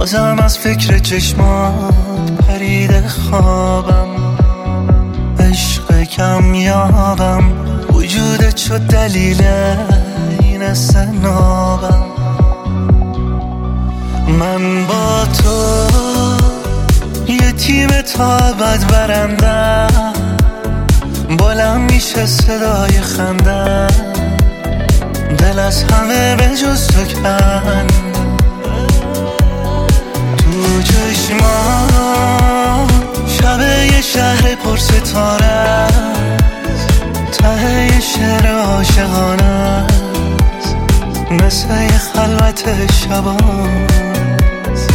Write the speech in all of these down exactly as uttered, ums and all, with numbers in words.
بازم از فکر چشمات پریده خوابم، عشق کم یابم، وجودت شد دلیل این استنابم. من با تو یه تیم تا ابد برندم، بلند میشه صدای خنده، دل از همه به جز تو کن. تو چشما شب یه شهر پر ستاره است، ته یه شعر عاشقانه است، مثل یه خلوت شباست.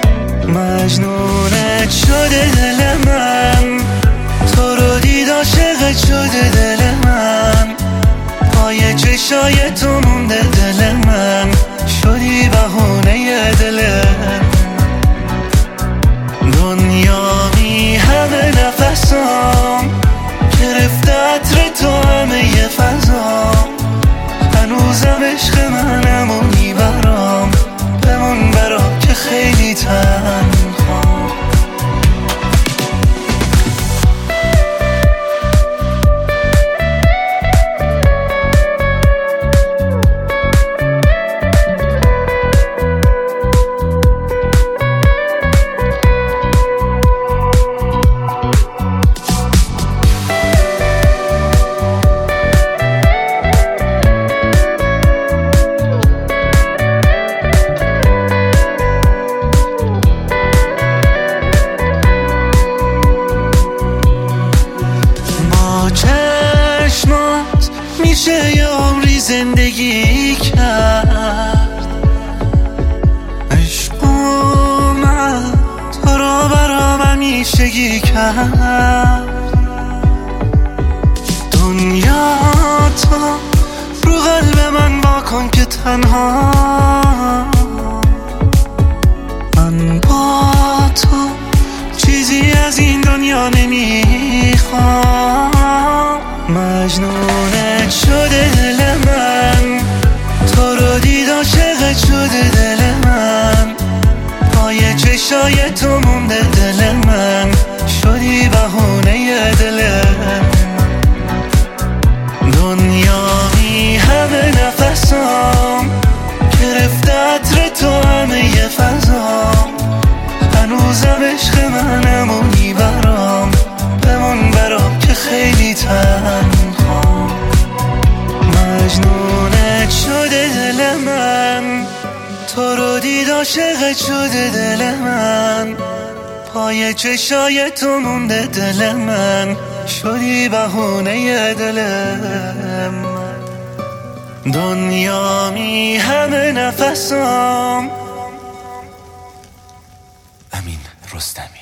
مجنونت شده دل من، تو رو دید عاشقت شده دل من، پای چشای تو مونده دل من، شدی بهونه دلم. دنیا می همه نفسام، گرفته عطر تو همه ی فضام، هنوزم عشق منم و میبرام، بمون برام که خیلی تنهام. میشه یه عمری زندگی کرد، عشق اومد تو رو برام همیشگی کرد. دنیا تو رو قلب من واکن که تنها، من با تو چیزی از این دنیا نمیخوام. مجنونت شده دل من، تو رو دید عاشقت شده دل من، پای چشای تو مونده دل من، شدی بهونه دلم. دنیا می همه نفسام، گرفته عطر تو همه ی فضام، هنوزم عشق منم و میبرام، بمون برام که خیلی تنهام. مجنونت شده دل من، تو رو دید عاشقت شده دل من، پای چشای تو مونده دل من، شدی بهونه دلم. دنیا می همه نفسام. امین رستمی.